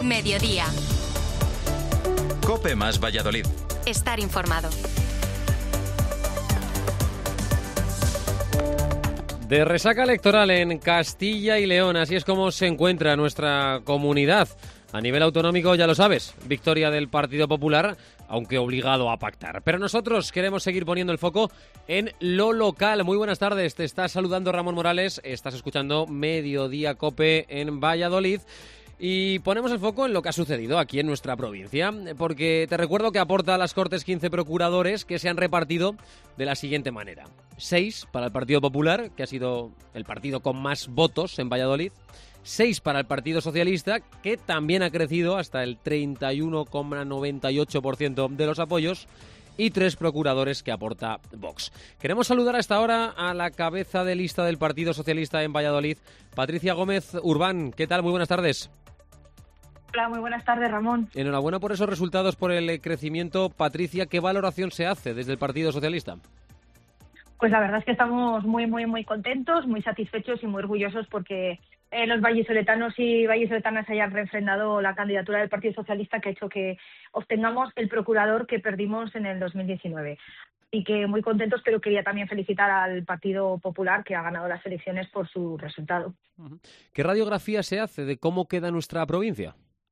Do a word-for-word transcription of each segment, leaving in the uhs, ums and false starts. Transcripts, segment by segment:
Mediodía. COPE más Valladolid. Estar informado. De resaca electoral en Castilla y León, así es como se encuentra nuestra comunidad. A nivel autonómico, ya lo sabes, victoria del Partido Popular, aunque obligado a pactar. Pero nosotros queremos seguir poniendo el foco en lo local. Muy buenas tardes, te está saludando Ramón Morales, estás escuchando Mediodía COPE en Valladolid. Y ponemos el foco en lo que ha sucedido aquí en nuestra provincia, porque te recuerdo que aporta a las Cortes quince procuradores que se han repartido de la siguiente manera. seis para el Partido Popular, que ha sido el partido con más votos en Valladolid. seis para el Partido Socialista, que también ha crecido hasta el treinta y uno coma noventa y ocho por ciento de los apoyos. Y tres procuradores que aporta Vox. Queremos saludar a esta hora a la cabeza de lista del Partido Socialista en Valladolid, Patricia Gómez Urbán. ¿Qué tal? Muy buenas tardes. Hola, muy buenas tardes, Ramón. Enhorabuena por esos resultados, por el crecimiento. Patricia, ¿qué valoración se hace desde el Partido Socialista? Pues la verdad es que estamos muy, muy, muy contentos, muy satisfechos y muy orgullosos porque eh, los vallisoletanos y vallisoletanas hayan refrendado la candidatura del Partido Socialista, que ha hecho que obtengamos el procurador que perdimos en el dos mil diecinueve. Y que muy contentos, pero quería también felicitar al Partido Popular, que ha ganado las elecciones por su resultado. ¿Qué radiografía se hace de cómo queda nuestra provincia?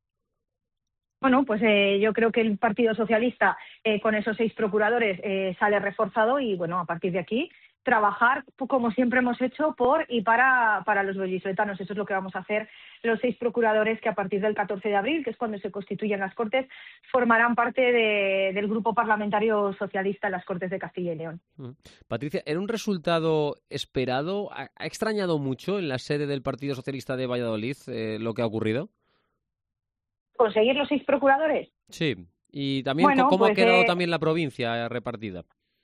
Bueno, pues eh, yo creo que el Partido Socialista, eh, con esos seis procuradores, eh, sale reforzado y, bueno, a partir de aquí, trabajar, como siempre hemos hecho, por y para, para los vallisoletanos. Eso es lo que vamos a hacer los seis procuradores que a partir del catorce de abril, que es cuando se constituyen las Cortes, formarán parte de, del grupo parlamentario socialista en las Cortes de Castilla y León. Patricia, ¿era un resultado esperado? ¿Ha, ha extrañado mucho en la sede del Partido Socialista de Valladolid eh, lo que ha ocurrido? ¿Conseguir los seis procuradores? Sí, y también bueno, cómo pues, ha quedado eh... también la provincia repartida.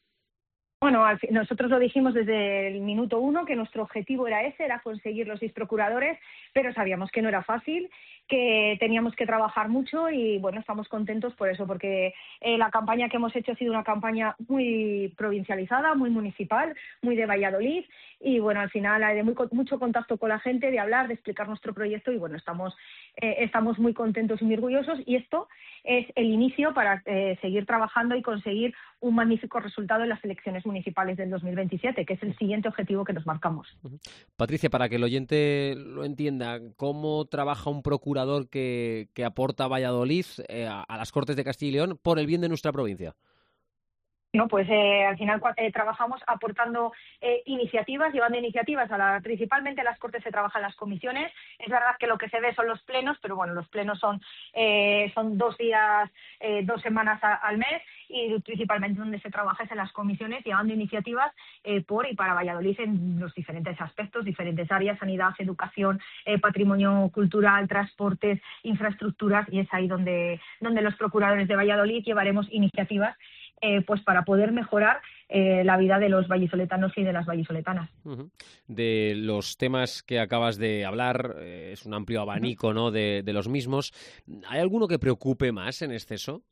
Bueno, al fin, nosotros lo dijimos desde el minuto uno, que nuestro objetivo era ese, era conseguir los seis procuradores, pero sabíamos que no era fácil, que teníamos que trabajar mucho y, bueno, estamos contentos por eso, porque eh, la campaña que hemos hecho ha sido una campaña muy provincializada, muy municipal, muy de Valladolid y, bueno, al final hay de muy, mucho contacto con la gente, de hablar, de explicar nuestro proyecto y, bueno, estamos, eh, estamos muy contentos y muy orgullosos y esto es el inicio para eh, seguir trabajando y conseguir un magnífico resultado en las elecciones municipales del dos mil veintisiete, que es el siguiente objetivo que nos marcamos. Patricia, para que el oyente lo entienda, ¿cómo trabaja un procurador que, que aporta a Valladolid eh, a, a las Cortes de Castilla y León por el bien de nuestra provincia? No, pues eh, al final eh, trabajamos aportando eh, iniciativas, llevando iniciativas a la, principalmente a las Cortes se trabajan las comisiones. Es verdad que lo que se ve son los plenos, pero bueno, los plenos son eh, son dos días, eh, dos semanas a, al mes y principalmente donde se trabaja es en las comisiones, llevando iniciativas eh, por y para Valladolid en los diferentes aspectos, diferentes áreas, sanidad, educación, eh, patrimonio cultural, transportes, infraestructuras y es ahí donde, donde los procuradores de Valladolid llevaremos iniciativas Eh, pues para poder mejorar eh, la vida de los vallisoletanos y de las vallisoletanas. Uh-huh. De los temas que acabas de hablar, eh, es un amplio abanico, ¿no?, de, de los mismos. ¿Hay alguno que preocupe más en exceso?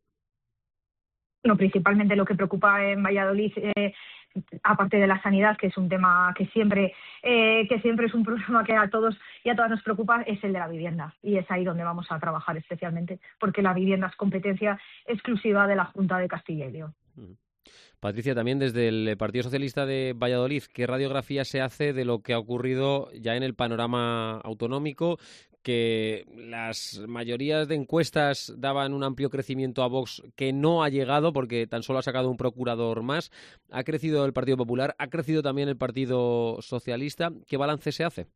Bueno, principalmente lo que preocupa en Valladolid, eh, aparte de la sanidad, que es un tema que siempre eh, que siempre es un problema que a todos y a todas nos preocupa, es el de la vivienda. Y es ahí donde vamos a trabajar especialmente, porque la vivienda es competencia exclusiva de la Junta de Castilla y León. Uh-huh. Patricia, también desde el Partido Socialista de Valladolid, ¿qué radiografía se hace de lo que ha ocurrido ya en el panorama autonómico? Que las mayorías de encuestas daban un amplio crecimiento a Vox que no ha llegado porque tan solo ha sacado un procurador más. Ha crecido el Partido Popular, ha crecido también el Partido Socialista. ¿Qué balance se hace?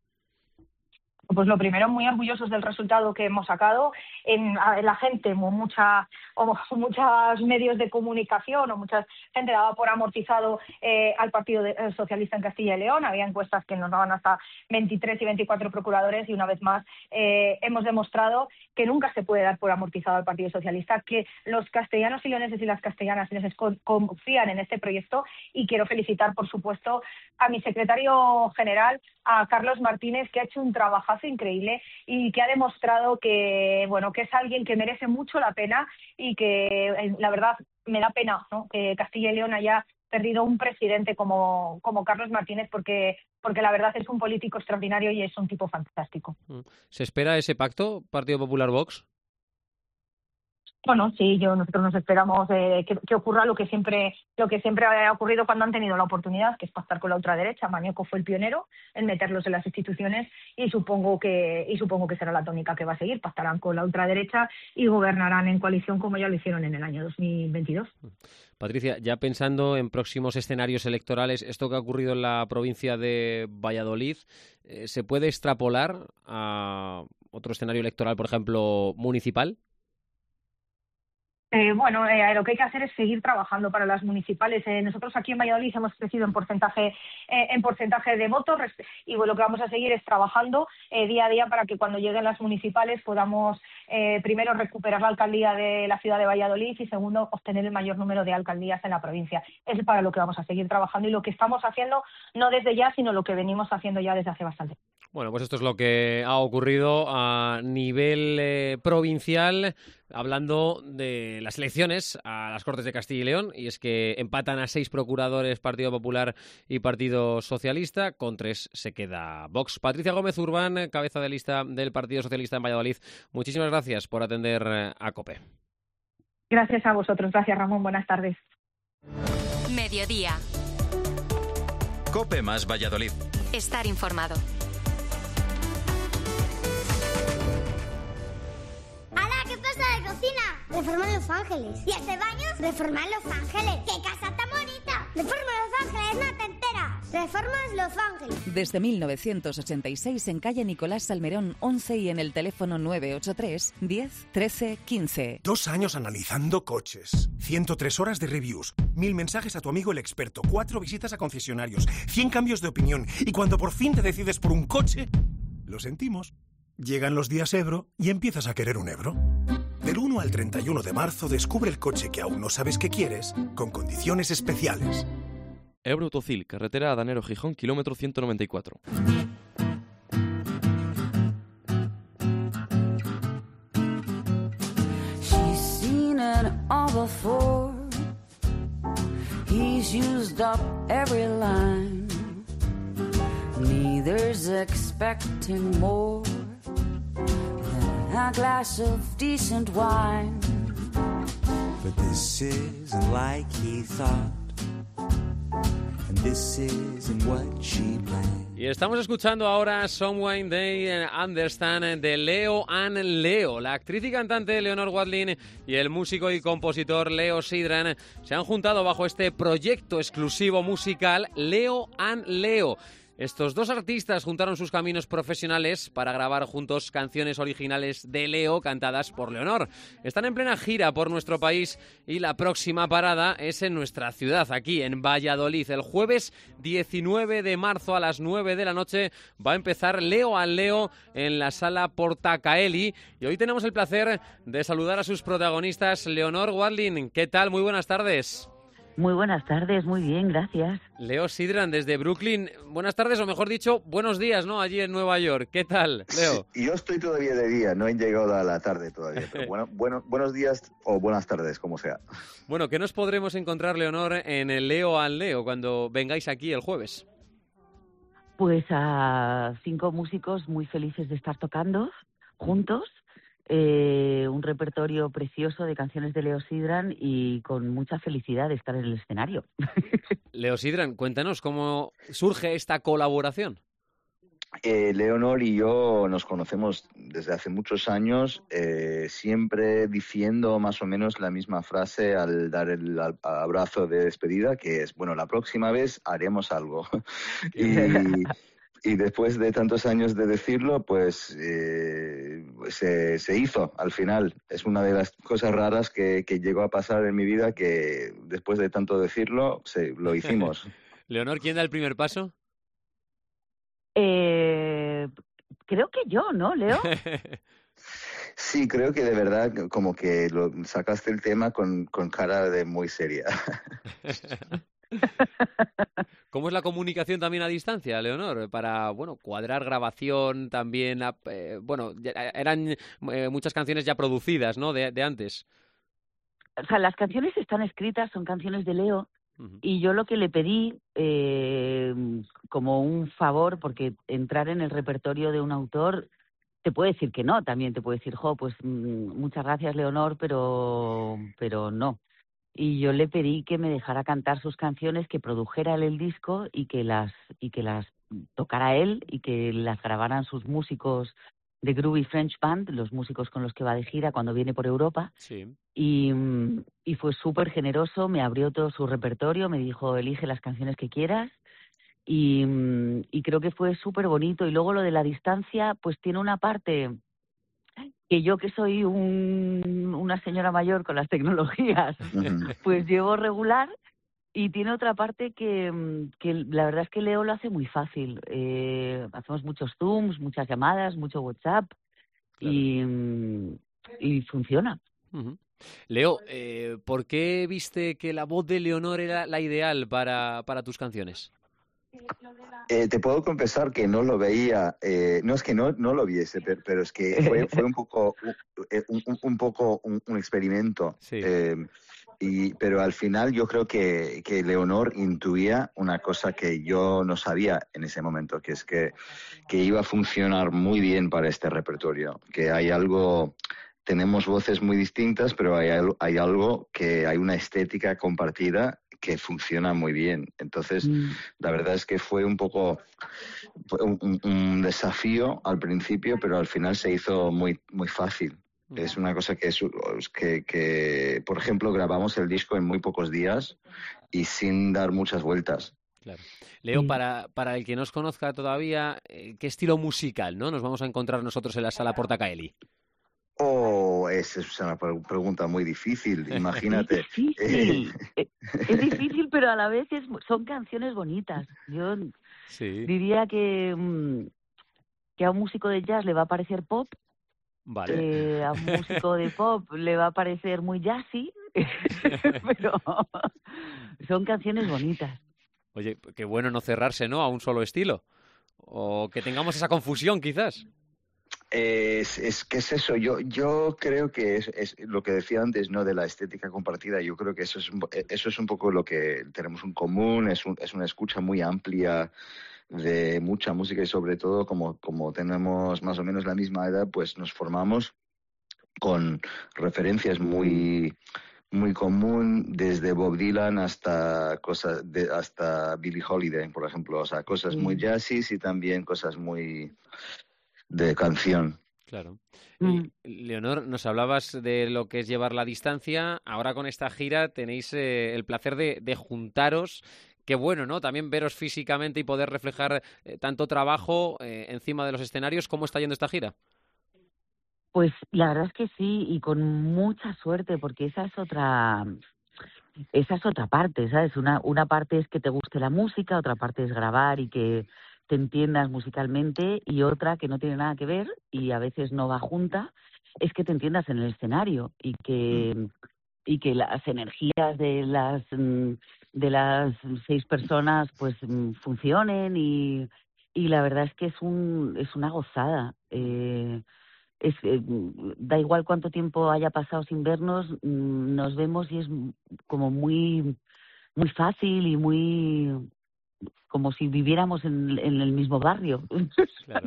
Pues lo primero, muy orgullosos del resultado que hemos sacado. En, en la gente, mucha, o muchos medios de comunicación o mucha gente daba por amortizado eh, al Partido de, eh, Socialista en Castilla y León. Había encuestas que nos daban hasta veintitrés y veinticuatro procuradores y una vez más eh, hemos demostrado que nunca se puede dar por amortizado al Partido Socialista, que los castellanos y leoneses y las castellanas y leoneses confían en este proyecto y quiero felicitar, por supuesto, a mi secretario general, a Carlos Martínez, que ha hecho un trabajazo increíble y que ha demostrado que, bueno, que es alguien que merece mucho la pena y que, la verdad, me da pena, ¿no?, que Castilla y León haya perdido un presidente como, como Carlos Martínez porque, porque la verdad es un político extraordinario y es un tipo fantástico. ¿Se espera ese pacto, Partido Popular-Vox? Bueno, sí, yo nosotros nos esperamos eh, que, que ocurra lo que siempre lo que siempre ha ocurrido cuando han tenido la oportunidad, que es pactar con la ultraderecha. Mañueco fue el pionero en meterlos en las instituciones y supongo que y supongo que será la tónica que va a seguir. Pactarán con la ultraderecha y gobernarán en coalición como ya lo hicieron en el año dos mil veintidós. Patricia, ya pensando en próximos escenarios electorales, esto que ha ocurrido en la provincia de Valladolid, eh, ¿se puede extrapolar a otro escenario electoral, por ejemplo, municipal? Eh, bueno, eh, lo que hay que hacer es seguir trabajando para las municipales. Eh, nosotros aquí en Valladolid hemos crecido en porcentaje eh, en porcentaje de votos y bueno, lo que vamos a seguir es trabajando eh, día a día para que cuando lleguen las municipales podamos eh, primero recuperar la alcaldía de la ciudad de Valladolid y segundo obtener el mayor número de alcaldías en la provincia. Es para lo que vamos a seguir trabajando y lo que estamos haciendo no desde ya, sino lo que venimos haciendo ya desde hace bastante. Bueno, pues esto es lo que ha ocurrido a nivel eh, provincial, hablando de las elecciones a las Cortes de Castilla y León, y es que empatan a seis procuradores Partido Popular y Partido Socialista, con tres se queda Vox. Patricia Gómez Urbán, cabeza de lista del Partido Socialista en Valladolid, muchísimas gracias por atender a COPE. Gracias a vosotros, gracias Ramón, buenas tardes. Mediodía. COPE más Valladolid. Estar informado. De cocina, reforma Los Ángeles. Y este baño, reforma Los Ángeles. ¡Qué casa tan bonita! Reforma Los Ángeles, no te enteras. Reformas Los Ángeles. Desde mil novecientos ochenta y seis en calle Nicolás Salmerón once y en el teléfono nueve ocho tres, diez, trece, quince. Dos años analizando coches, ciento tres horas de reviews, mil mensajes a tu amigo el experto, cuatro visitas a concesionarios, cien cambios de opinión y cuando por fin te decides por un coche, lo sentimos. Llegan los días Ebro y empiezas a querer un Ebro. Del uno al treinta y uno de marzo descubre el coche que aún no sabes que quieres, con condiciones especiales. Ebro Autocil, carretera Adanero Gijón, kilómetro ciento noventa y cuatro. She's seen it all before. He's used up every line. Neither's expecting more than a glass of decent wine. But this isn't like he thought. And this isn't what she planned. Y estamos escuchando ahora Someone They Understand de Leo and Leo. La actriz y cantante Leonor Watling y el músico y compositor Leo Sidran se han juntado bajo este proyecto exclusivo musical Leo and Leo. Estos dos artistas juntaron sus caminos profesionales para grabar juntos canciones originales de Leo cantadas por Leonor. Están en plena gira por nuestro país y la próxima parada es en nuestra ciudad, aquí en Valladolid. El jueves diecinueve de marzo a las nueve de la noche va a empezar Leo and Leo en la sala Portacaeli y hoy tenemos el placer de saludar a sus protagonistas. Leonor Watling, ¿qué tal? Muy buenas tardes. Muy buenas tardes, muy bien, gracias. Leo Sidran, desde Brooklyn. Buenas tardes, o mejor dicho, buenos días, ¿no? Allí en Nueva York. ¿Qué tal, Leo? Sí, yo estoy todavía de día, no he llegado a la tarde todavía. Pero bueno, bueno, buenos días o buenas tardes, como sea. Bueno, ¿qué nos podremos encontrar, Leonor, en el Leo and Leo cuando vengáis aquí el jueves? Pues a cinco músicos muy felices de estar tocando juntos. Eh, un repertorio precioso de canciones de Leo Sidran y con mucha felicidad de estar en el escenario. Leo Sidran, cuéntanos cómo surge esta colaboración. Eh, Leonor y yo nos conocemos desde hace muchos años, eh, siempre diciendo más o menos la misma frase al dar el al, abrazo de despedida, que es, bueno, la próxima vez haremos algo. y... Y después de tantos años de decirlo, pues eh, se, se hizo al final. Es una de las cosas raras que, que llegó a pasar en mi vida, que después de tanto decirlo, se, lo hicimos. Leonor, ¿quién da el primer paso? Eh, creo que yo, ¿no, Leo? Sí, creo que de verdad como que lo, sacaste el tema con, con cara de muy seria. ¿Cómo es la comunicación también a distancia, Leonor? Para, bueno, cuadrar grabación también, eh, bueno, eran eh, muchas canciones ya producidas, ¿no?, de, de antes. O sea, las canciones están escritas, son canciones de Leo, uh-huh. Y yo lo que le pedí, eh, como un favor, porque entrar en el repertorio de un autor te puede decir que no, también te puede decir, jo, pues mmm, muchas gracias, Leonor, pero, pero no. Y yo le pedí que me dejara cantar sus canciones, que produjera él el disco y que las y que las tocara él y que las grabaran sus músicos de Groovy French Band, los músicos con los que va de gira cuando viene por Europa. Sí. Y, y fue súper generoso, me abrió todo su repertorio, me dijo, elige las canciones que quieras. Y, y creo que fue súper bonito. Y luego lo de la distancia, pues tiene una parte que yo, que soy un, una señora mayor con las tecnologías, pues llevo regular. Y tiene otra parte que, que la verdad es que Leo lo hace muy fácil. Eh, hacemos muchos Zooms, muchas llamadas, mucho WhatsApp, claro. y, y funciona. Uh-huh. Leo, eh, ¿por qué viste que la voz de Leonor era la ideal para, para tus canciones? Eh, te puedo confesar que no lo veía, eh, no es que no, no lo viese, pero, pero es que fue, fue un poco un, un, un poco un, un experimento. Sí. Eh, y, pero al final yo creo que, que Leonor intuía una cosa que yo no sabía en ese momento, que es que, que iba a funcionar muy bien para este repertorio, que hay algo... Tenemos voces muy distintas, pero hay, hay algo que hay una estética compartida que funciona muy bien. Entonces, mm. la verdad es que fue un poco fue un, un, un desafío al principio, pero al final se hizo muy muy fácil. Mm. Es una cosa que, es, que, que, por ejemplo, grabamos el disco en muy pocos días y sin dar muchas vueltas. Claro. Leo, para, para el que no os conozca todavía, ¿qué estilo musical, no, nos vamos a encontrar nosotros en la Sala Portacaeli? Oh, esa es una pregunta muy difícil, imagínate. Es difícil, es difícil, pero a la vez es, son canciones bonitas. Yo sí. diría que, que a un músico de jazz le va a parecer pop, vale. eh, a un músico de pop le va a parecer muy jazzy, pero son canciones bonitas. Oye, qué bueno no cerrarse, ¿no?, a un solo estilo, o que tengamos esa confusión, quizás. Es, es que es eso, yo yo creo que es, es lo que decía antes, ¿no?, de la estética compartida. Yo creo que eso es eso es un poco lo que tenemos en común, es un, es una escucha muy amplia de mucha música y sobre todo como, como tenemos más o menos la misma edad, pues nos formamos con referencias muy muy común, desde Bob Dylan hasta cosas de, hasta Billie Holiday, por ejemplo, o sea, cosas muy jazzis y también cosas muy de canción. Claro. Mm. Leonor, nos hablabas de lo que es llevar la distancia. Ahora con esta gira tenéis eh, el placer de, de juntaros. Qué bueno, ¿no? También veros físicamente y poder reflejar eh, tanto trabajo eh, encima de los escenarios. ¿Cómo está yendo esta gira? Pues la verdad es que sí, y con mucha suerte, porque esa es otra... Esa es otra parte, ¿sabes? Una, una parte es que te guste la música, otra parte es grabar y que te entiendas musicalmente, y otra que no tiene nada que ver y a veces no va junta, es que te entiendas en el escenario y que mm. y que las energías de las de las seis personas pues funcionen, y y la verdad es que es un es una gozada. Eh, es eh, da igual cuánto tiempo haya pasado sin vernos, nos vemos y es como muy muy fácil y muy como si viviéramos en, en el mismo barrio. Claro.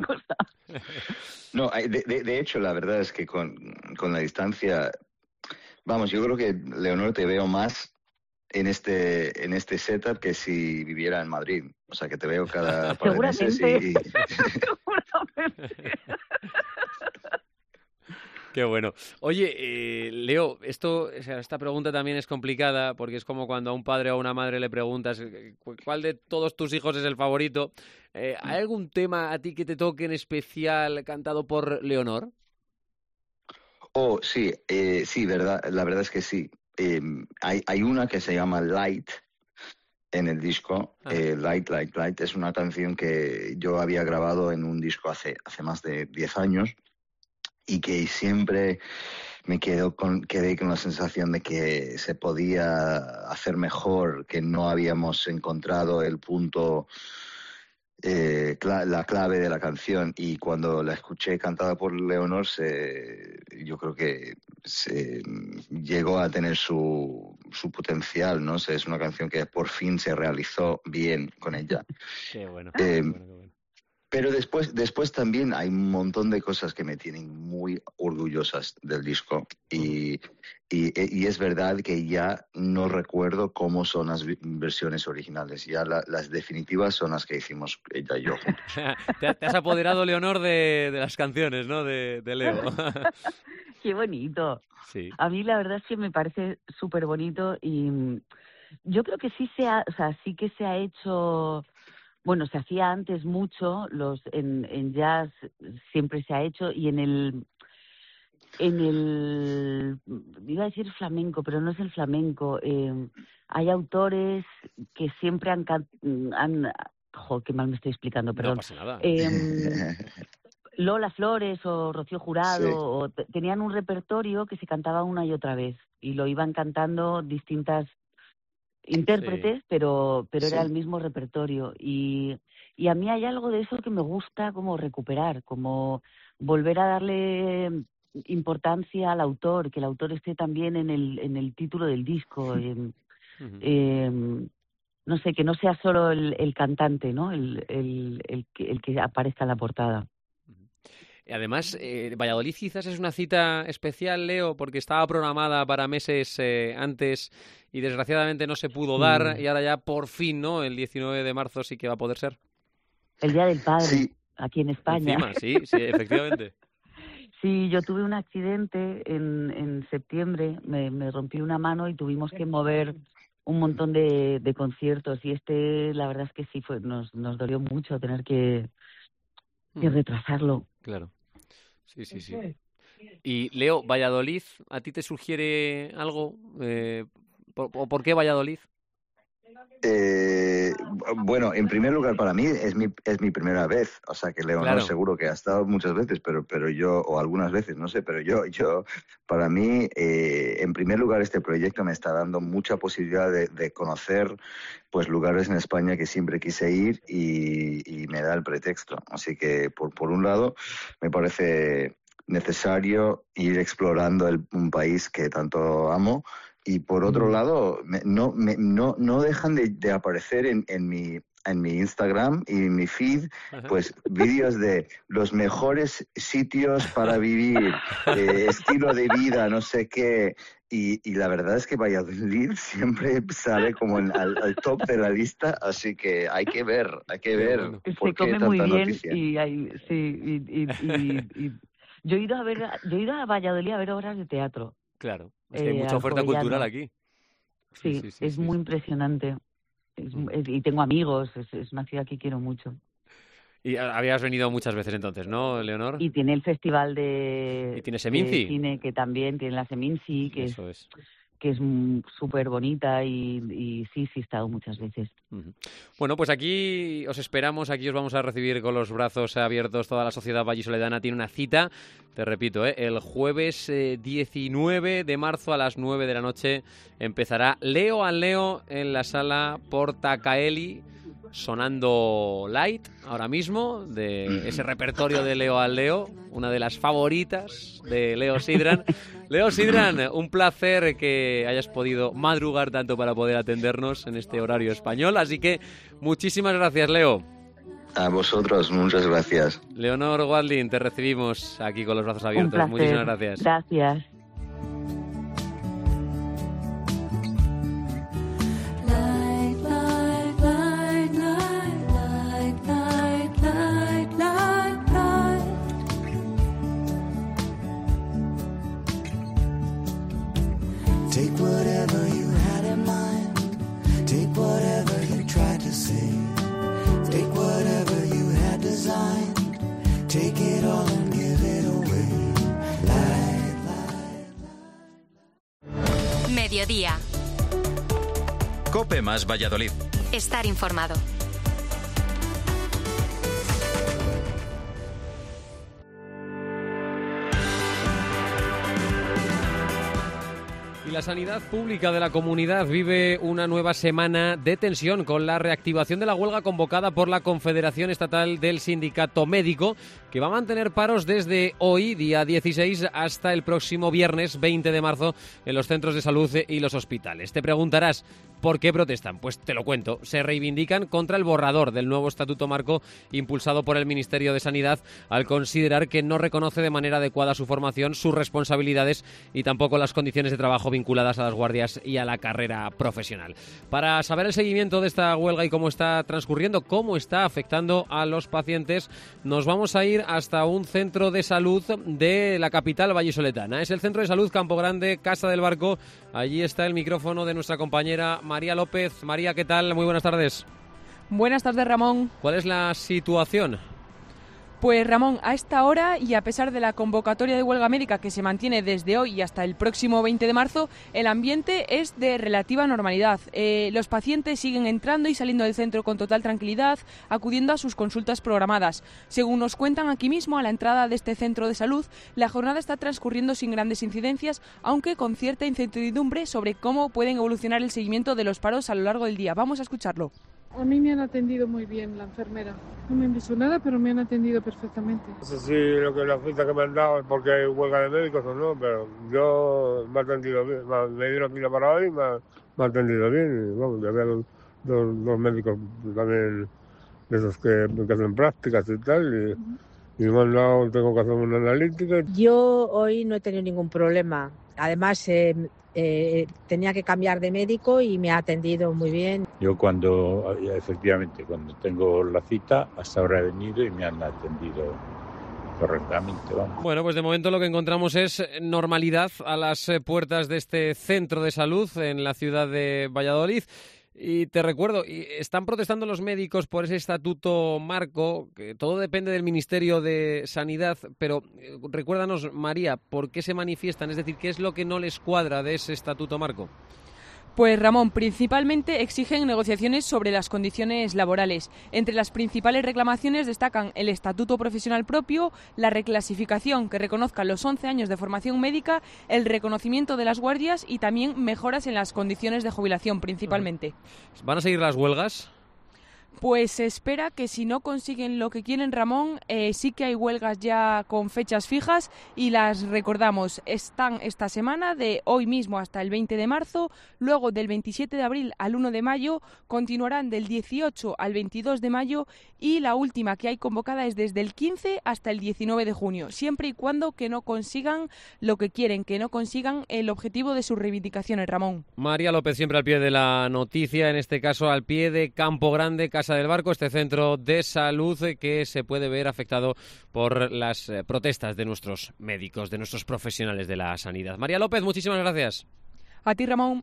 No, de, de, de hecho, la verdad es que con, con la distancia, vamos, yo creo que, Leonor, te veo más en este en este setup que si viviera en Madrid. O sea, que te veo cada par de meses y... Seguramente. Qué bueno. Oye, eh, Leo, esto, o sea, esta pregunta también es complicada porque es como cuando a un padre o a una madre le preguntas ¿cuál de todos tus hijos es el favorito? Eh, ¿Hay algún tema a ti que te toque en especial cantado por Leonor? Oh, sí, eh, sí, verdad, la verdad es que sí. Eh, hay, hay una que se llama Light en el disco. Ah. Eh, Light, Light, Light es una canción que yo había grabado en un disco hace, hace más de diez años. Y que siempre me quedo con, quedé con la sensación de que se podía hacer mejor, que no habíamos encontrado el punto, eh, cla- la clave de la canción. Y cuando la escuché cantada por Leonor, se, yo creo que se llegó a tener su, su potencial, ¿no? Es una canción que por fin se realizó bien con ella. Qué bueno. Eh, qué bueno, qué bueno. Pero después, después también hay un montón de cosas que me tienen muy orgullosas del disco y, y, y es verdad que ya no recuerdo cómo son las versiones originales. Ya la, las definitivas son las que hicimos ella y yo juntos. te, te has apoderado, Leonor, de, de las canciones, ¿no? De, de Leo. Qué bonito. Sí. A mí la verdad es que me parece súper bonito y yo creo que sí se ha, o sea, sí que se ha hecho. Bueno, se hacía antes mucho, los en, en jazz siempre se ha hecho y en el en el iba a decir flamenco, pero no es el flamenco. Eh, hay autores que siempre han han jo, qué mal me estoy explicando, perdón. No pasa nada. Eh, Lola Flores o Rocío Jurado Sí. o t- tenían un repertorio que se cantaba una y otra vez y lo iban cantando distintas intérpretes, Sí. pero pero era Sí. el mismo repertorio y y a mí hay algo de eso que me gusta como recuperar, como volver a darle importancia al autor, que el autor esté también en el en el título del disco, en, Ujú. eh, no sé, que no sea solo el, el cantante, ¿no? El, el, el, que, el que aparezca en la portada. Además, eh, Valladolid quizás es una cita especial, Leo, porque estaba programada para meses eh, antes y desgraciadamente no se pudo dar Mm. y ahora ya por fin, ¿no? El diecinueve de marzo sí que va a poder ser. El Día del Padre, Sí. aquí en España. Encima, sí, sí, efectivamente. Sí, yo tuve un accidente en, en septiembre, me, me rompí una mano y tuvimos que mover un montón de, de conciertos y este, la verdad es que sí, fue nos, nos dolió mucho tener que, que Mm, retrasarlo. claro. Sí, sí, sí. Y Leo, Valladolid, ¿a ti te sugiere algo? Eh, ¿por, o por qué Valladolid? Eh, bueno, en primer lugar, para mí es mi, es mi primera vez. O sea, que Leonor Claro. seguro que ha estado muchas veces, pero, pero yo, o algunas veces, no sé, pero yo, yo para mí, eh, en primer lugar, este proyecto me está dando mucha posibilidad de, de conocer pues lugares en España que siempre quise ir y, y me da el pretexto. Así que, por, por un lado, me parece necesario ir explorando el, un país que tanto amo. Y por otro Mm. lado, me- no, me- no, no dejan de, de aparecer en, en, mi, en mi Instagram y en mi feed, Ajá. pues vídeos de los mejores sitios para vivir, eh, estilo de vida, no sé qué. Y, y la verdad es que Valladolid siempre sale como en, al, al top de la lista, así que hay que ver, hay que Qué ver bueno. por Se qué come muy tanta bien noticia. y hay, sí, y, y, y, y- yo he ido a ver, yo he ido a Valladolid a ver obras de teatro. Claro, es que hay Eh, mucha oferta Alcobendas. cultural aquí. Sí, sí, sí, es sí, muy sí. impresionante. Es, Mm. es- y tengo amigos, es, es una ciudad que quiero mucho. Y ah, habías venido muchas veces entonces, ¿no, Leonor? Y tiene el festival de, Y tiene de Seminci. cine que también tiene la Seminci, que es, Eso es. que es mm, súper bonita y, y sí, sí he estado muchas veces. Ujú. Bueno, pues aquí os esperamos, aquí os vamos a recibir con los brazos abiertos. Toda la sociedad vallisoledana tiene una cita, te repito, ¿eh? El jueves eh, diecinueve de marzo a las nueve de la noche empezará Leo al Leo en la sala Portacaeli, sonando Light ahora mismo, de ese repertorio de Leo al Leo, una de las favoritas de Leo Sidran. Leo Sidran, un placer que hayas podido madrugar tanto para poder atendernos en este horario español, así que muchísimas gracias, Leo. A vosotros, muchas gracias. Leonor Wadlin, te recibimos aquí con los brazos Un abiertos. placer. Muchísimas gracias. Gracias. Light, light, light, light, light, light, light, light. Take whatever you had in mind. Take whatever you tried to say. Take whatever you had designed. Take it all and give it away. Light, light. Mediodía. Cope más Valladolid. Estar informado. Y La sanidad pública de la comunidad vive una nueva semana de tensión con la reactivación de la huelga convocada por la Confederación Estatal del Sindicato Médico, que va a mantener paros desde hoy, día dieciséis, hasta el próximo viernes veinte de marzo en los centros de salud y los hospitales. Te preguntarás, ¿por qué protestan? Pues te lo cuento. Se reivindican contra el borrador del nuevo Estatuto Marco impulsado por el Ministerio de Sanidad al considerar que no reconoce de manera adecuada su formación, sus responsabilidades y tampoco las condiciones de trabajo vinculadas a las guardias y a la carrera profesional. Para saber el seguimiento de esta huelga y cómo está transcurriendo, cómo está afectando a los pacientes, nos vamos a ir hasta un centro de salud de la capital vallisoletana. Es el Centro de Salud Campo Grande, Casa del Barco. Allí está el micrófono de nuestra compañera María López. María, ¿qué tal? Muy buenas tardes. Buenas tardes, Ramón. ¿Cuál es la situación? Pues Ramón, a esta hora y a pesar de la convocatoria de huelga médica que se mantiene desde hoy y hasta el próximo veinte de marzo, el ambiente es de relativa normalidad. Eh, los pacientes siguen entrando y saliendo del centro con total tranquilidad, acudiendo a sus consultas programadas. Según nos cuentan aquí mismo, a la entrada de este centro de salud, la jornada está transcurriendo sin grandes incidencias, aunque con cierta incertidumbre sobre cómo pueden evolucionar el seguimiento de los paros a lo largo del día. Vamos a escucharlo. A mí me han atendido muy bien la enfermera. No me han dicho nada, pero me han atendido perfectamente. No sé si lo que la cita que me han dado es porque hay huelga de médicos o no, pero yo me he atendido bien. Me dieron cita para hoy y me, me ha atendido bien. Y, vamos, había dos, dos, dos médicos también de esos que, que hacen prácticas y tal. Y, uh-huh. y me han dado, tengo que hacer una analítica. Yo hoy no he tenido ningún problema. Además, eh, eh, tenía que cambiar de médico y me ha atendido muy bien. Yo cuando, efectivamente, cuando tengo la cita, hasta ahora he venido y me han atendido correctamente. Vamos. Bueno, pues de momento lo que encontramos es normalidad a las puertas de este centro de salud en la ciudad de Valladolid. Y te recuerdo, están protestando los médicos por ese estatuto marco, que todo depende del Ministerio de Sanidad, pero recuérdanos, María, ¿por qué se manifiestan? Es decir, ¿qué es lo que no les cuadra de ese estatuto marco? Pues Ramón, principalmente exigen negociaciones sobre las condiciones laborales. Entre las principales reclamaciones destacan el estatuto profesional propio, la reclasificación que reconozca los once años de formación médica, el reconocimiento de las guardias y también mejoras en las condiciones de jubilación principalmente. ¿Van a seguir las huelgas? Pues se espera que si no consiguen lo que quieren, Ramón, eh, sí que hay huelgas ya con fechas fijas y las recordamos, están esta semana de hoy mismo hasta el veinte de marzo, luego del veintisiete de abril al uno de mayo, continuarán del dieciocho al veintidós de mayo y la última que hay convocada es desde el quince hasta el diecinueve de junio, siempre y cuando que no consigan lo que quieren, que no consigan el objetivo de sus reivindicaciones, Ramón. María López siempre al pie de la noticia, en este caso al pie de Campo Grande, Casa del Barco, este centro de salud que se puede ver afectado por las protestas de nuestros médicos, de nuestros profesionales de la sanidad. María López, muchísimas gracias. A ti, Ramón.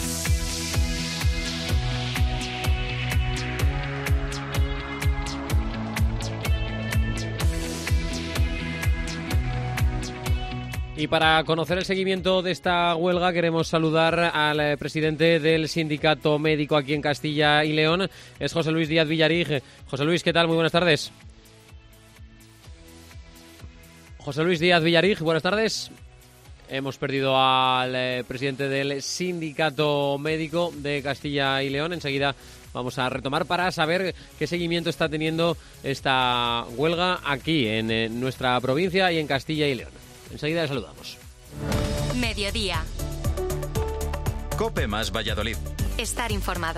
Y para conocer el seguimiento de esta huelga queremos saludar al presidente del Sindicato Médico aquí en Castilla y León, es José Luis Díaz Villarig. José Luis, ¿qué tal? Muy buenas tardes. José Luis Díaz Villarig, buenas tardes. Hemos perdido al eh, presidente del Sindicato Médico de Castilla y León. Enseguida vamos a retomar para saber qué seguimiento está teniendo esta huelga aquí en, en nuestra provincia y en Castilla y León. Enseguida le saludamos. Mediodía. COPE más Valladolid. Estar informado.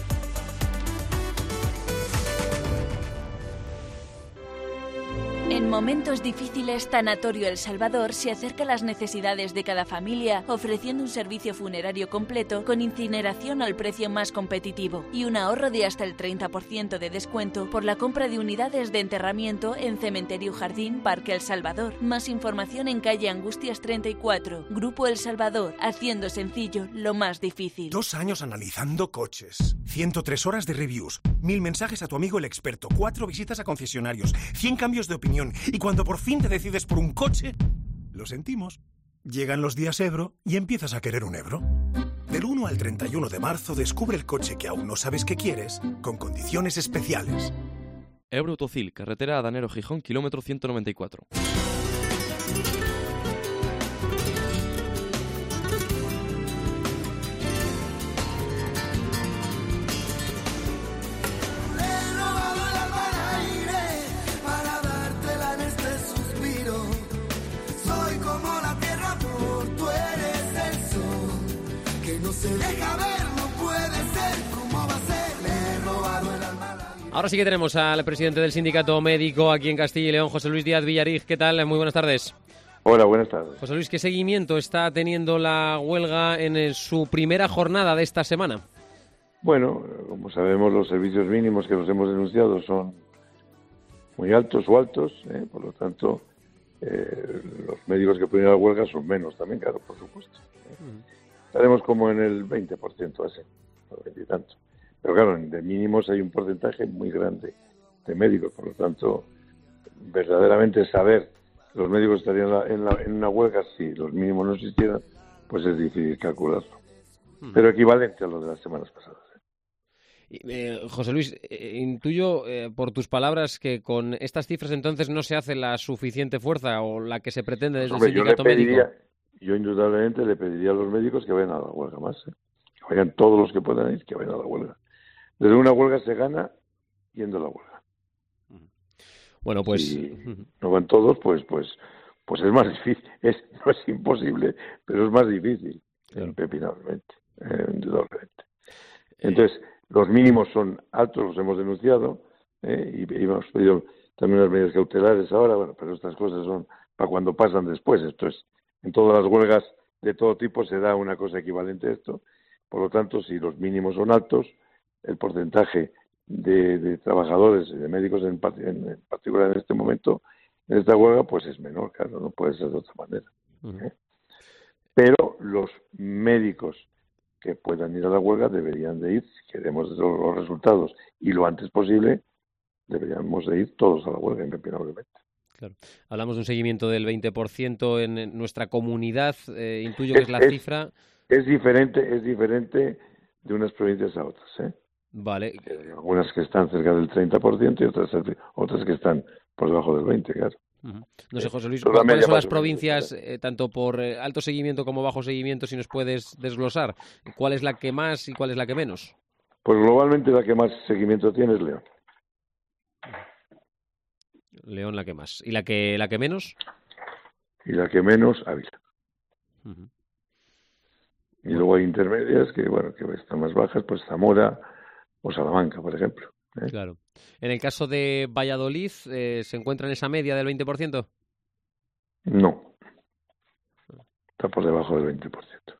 En momentos difíciles, Tanatorio El Salvador se acerca a las necesidades de cada familia, ofreciendo un servicio funerario completo con incineración al precio más competitivo y un ahorro de hasta el treinta por ciento de descuento por la compra de unidades de enterramiento en Cementerio Jardín Parque El Salvador. Más información en calle Angustias treinta y cuatro. Grupo El Salvador, haciendo sencillo lo más difícil. Dos años analizando coches, ciento tres horas de reviews, mil mensajes a tu amigo el experto, cuatro visitas a concesionarios, cien cambios de opinión. Y cuando por fin te decides por un coche, lo sentimos. Llegan los días Ebro y empiezas a querer un Ebro. Del uno al treinta y uno de marzo descubre el coche que aún no sabes que quieres, con condiciones especiales. Ebro Tocil, carretera Adanero Gijón, kilómetro ciento noventa y cuatro. se deja ver, no puede ser, ¿cómo va a ser? Le he robado el alma a la vida. Ahora sí que tenemos al presidente del sindicato médico aquí en Castilla y León, José Luis Díaz Villarig. ¿Qué tal? Muy buenas tardes. Hola, buenas tardes. José Luis, ¿qué seguimiento está teniendo la huelga en el- su primera jornada de esta semana? Bueno, como sabemos, los servicios mínimos que los hemos denunciado son muy altos o altos, ¿eh? Por lo tanto, eh, los médicos que pueden ir a la huelga son menos también, claro, por supuesto. ¿eh? Estaremos como en el veinte por ciento, así, o veinte y tanto. Pero claro, de mínimos hay un porcentaje muy grande de médicos, por lo tanto, verdaderamente saber que los médicos estarían en, la- en la- en una huelga si los mínimos no existieran, pues es difícil calcularlo. Pero equivalente a lo de las semanas pasadas. Y, eh, José Luis, eh, intuyo eh, por tus palabras que con estas cifras entonces no se hace la suficiente fuerza o la que se pretende desde Hombre, el yo le sindicato médico. pediría, yo indudablemente le pediría a los médicos que vayan a la huelga más, ¿eh? Que vayan todos los que puedan ir, que vayan a la huelga. Desde una huelga se gana yendo a la huelga. Bueno, pues Si no van todos, pues, pues, pues es más difícil. Es, no es imposible, pero es más difícil, impepinablemente, eh, indudablemente. Entonces, los mínimos son altos, los hemos denunciado, ¿eh? y, y hemos pedido también unas medidas cautelares ahora, bueno, pero estas cosas son para cuando pasan después. Esto es, en todas las huelgas de todo tipo se da una cosa equivalente a esto. Por lo tanto, si los mínimos son altos, el porcentaje de, de trabajadores y de médicos en, part- en, en particular en este momento, en esta huelga, pues es menor, claro, no puede ser de otra manera. ¿eh? Pero los médicos que puedan ir a la huelga deberían de ir, si queremos los los resultados y lo antes posible, deberíamos de ir todos a la huelga, impepinablemente. Claro. Hablamos de un seguimiento del veinte por ciento en en nuestra comunidad. Eh, intuyo que es, la cifra. Es diferente, es diferente de unas provincias a otras, ¿eh? Vale. Hay algunas que están cerca del treinta por ciento y otras, otras que están por debajo del veinte por ciento, claro. Ujú. No sé, José Luis, Pero la ¿cuáles media son las más o menos, provincias, eh, tanto por eh, alto seguimiento como bajo seguimiento, si nos puedes desglosar? ¿Cuál es la que más y cuál es la que menos? Pues globalmente la que más seguimiento tiene es León. León la que más. ¿Y la que la que menos? Y la que menos, Ávila. Ujú. Y luego hay intermedias que, bueno, que están más bajas, pues Zamora o Salamanca, por ejemplo. ¿eh? Claro. En el caso de Valladolid, eh, ¿se encuentra en esa media del veinte por ciento? No. Está por debajo del veinte por ciento.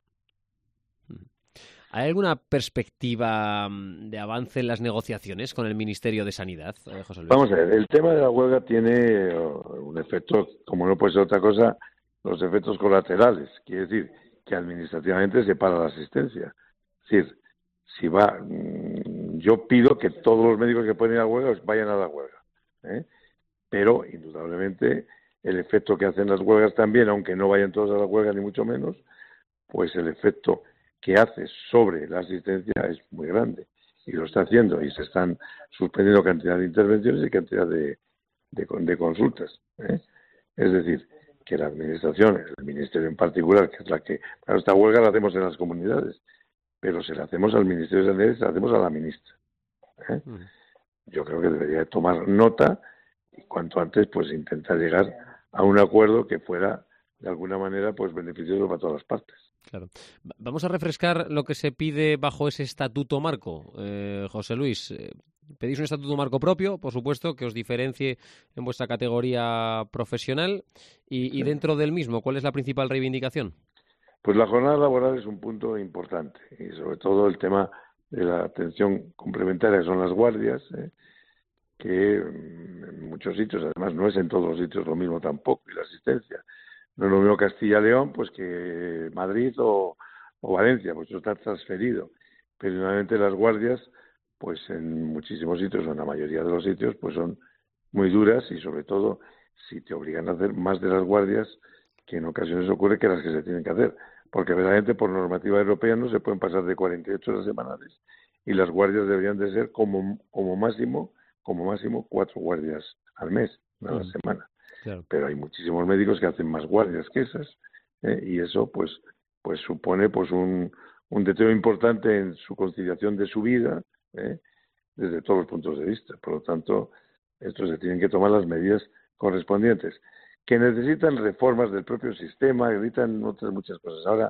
¿Hay alguna perspectiva mm, de avance en las negociaciones con el Ministerio de Sanidad, eh, José Luis? Vamos a ver, el tema de la huelga tiene uh, un efecto, como no puede ser otra cosa, los efectos colaterales. Quiere decir que administrativamente se para la asistencia. Es decir, si va, mm, yo pido que todos los médicos que pueden ir a la huelga vayan a la huelga. ¿eh? Pero, indudablemente, el efecto que hacen las huelgas también, aunque no vayan todos a la huelga ni mucho menos, pues el efecto que hace sobre la asistencia es muy grande. Y lo está haciendo, y se están suspendiendo cantidad de intervenciones y cantidad de, de, de consultas. ¿eh? Es decir, que la administración, el ministerio en particular, que es la que, para esta huelga la hacemos en las comunidades, pero se la hacemos al Ministerio de Sanidad y se la hacemos a la ministra. ¿eh? Yo creo que debería tomar nota y cuanto antes pues intentar llegar a un acuerdo que fuera de alguna manera pues beneficioso para todas las partes. Claro. Va- Vamos a refrescar lo que se pide bajo ese estatuto marco, eh, José Luis. Eh, pedís un estatuto marco propio, por supuesto, que os diferencie en vuestra categoría profesional y, y dentro del mismo, ¿cuál es la principal reivindicación? Pues la jornada laboral es un punto importante y sobre todo el tema de la atención complementaria, que son las guardias, ¿eh? que mm, en muchos sitios, además no es en todos los sitios lo mismo tampoco, y la asistencia. No es lo mismo Castilla-León pues que Madrid o, o Valencia, pues eso está transferido. Pero normalmente las guardias, pues en muchísimos sitios o en la mayoría de los sitios, pues son muy duras y sobre todo si te obligan a hacer más de las guardias que en ocasiones ocurre que las que se tienen que hacer. Porque verdaderamente por normativa europea no se pueden pasar de cuarenta y ocho horas semanales y las guardias deberían de ser como, como máximo como máximo cuatro guardias al mes, a la Mm. semana. Claro. Pero hay muchísimos médicos que hacen más guardias que esas, ¿eh? y eso pues pues supone pues un, un deterioro importante en su conciliación de su vida, ¿eh? desde todos los puntos de vista. Por lo tanto, estos se tienen que tomar las medidas correspondientes, que necesitan reformas del propio sistema, necesitan otras muchas cosas. Ahora,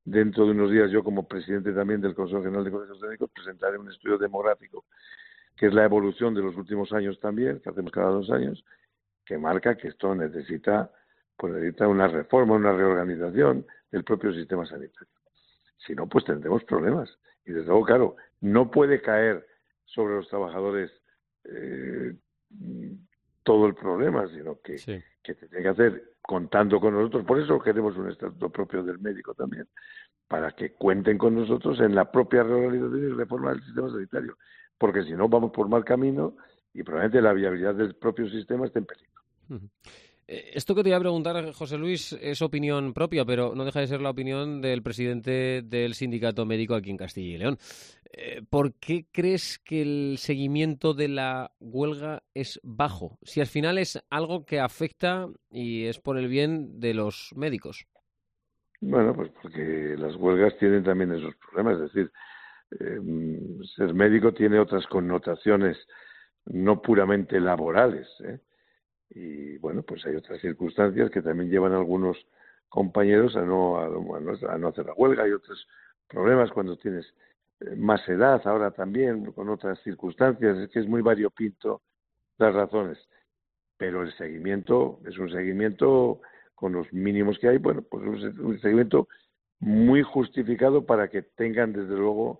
dentro de unos días yo, como presidente también del Consejo General de Colegios Médicos, presentaré un estudio demográfico, que es la evolución de los últimos años también, que hacemos cada dos años, que marca que esto necesita, pues necesita una reforma, una reorganización del propio sistema sanitario. Si no, pues tendremos problemas. Y desde luego, claro, no puede caer sobre los trabajadores eh, todo el problema, sino que, sí. que se tiene que hacer contando con nosotros. Por eso queremos un estatuto propio del médico también, para que cuenten con nosotros en la propia reorganización y reforma del sistema sanitario. Porque si no, vamos por mal camino y probablemente la viabilidad del propio sistema esté en peligro. Uh-huh. Esto que te voy a preguntar, José Luis, es opinión propia, pero no deja de ser la opinión del presidente del sindicato médico aquí en Castilla y León. ¿Por qué crees que el seguimiento de la huelga es bajo? Si al final es algo que afecta y es por el bien de los médicos. Bueno, pues porque las huelgas tienen también esos problemas. Es decir, eh, ser médico tiene otras connotaciones no puramente laborales, ¿eh? Y bueno, pues hay otras circunstancias que también llevan a algunos compañeros a no, a, a no hacer la huelga. Hay otros problemas cuando tienes eh, más edad, ahora también con otras circunstancias. Es que es muy variopinto las razones. Pero el seguimiento es un seguimiento con los mínimos que hay. Bueno, pues un, un seguimiento muy justificado para que tengan, desde luego,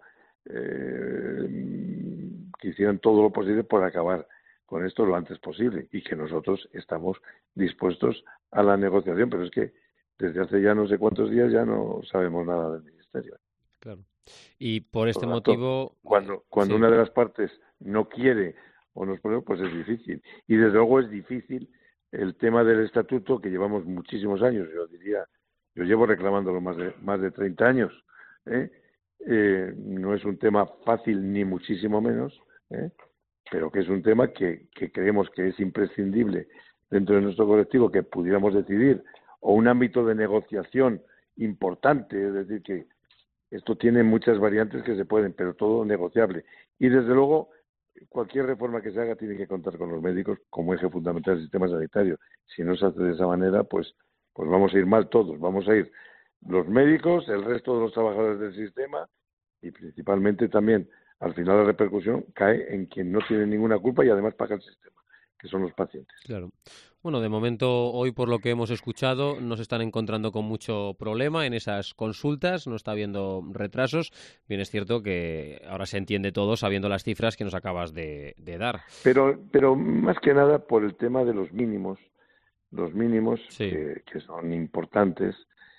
eh, que hicieran todo lo posible por acabar con esto lo antes posible, y que nosotros estamos dispuestos a la negociación, pero es que desde hace ya no sé cuántos días ya no sabemos nada del Ministerio. Claro. Y por este por tanto, motivo... Cuando, cuando sí. una de las partes no quiere o nos pone, pues es difícil. Y desde luego es difícil el tema del estatuto, que llevamos muchísimos años, yo diría, yo llevo reclamándolo más de, más de treinta años, ¿eh? Eh, no es un tema fácil ni muchísimo menos, ¿eh? pero que es un tema que, que creemos que es imprescindible dentro de nuestro colectivo, que pudiéramos decidir, o un ámbito de negociación importante, es decir, que esto tiene muchas variantes que se pueden, pero todo negociable. Y desde luego, cualquier reforma que se haga tiene que contar con los médicos como eje fundamental del sistema sanitario. Si no se hace de esa manera, pues, pues vamos a ir mal todos. Vamos a ir los médicos, el resto de los trabajadores del sistema y principalmente también, al final la repercusión cae en quien no tiene ninguna culpa y además paga el sistema, que son los pacientes. Claro. Bueno, de momento, hoy por lo que hemos escuchado, no se están encontrando con mucho problema en esas consultas, no está habiendo retrasos. Bien, es cierto que ahora se entiende todo sabiendo las cifras que nos acabas de, de dar. Pero, pero más que nada por el tema de los mínimos, los mínimos sí. que, que son importantes.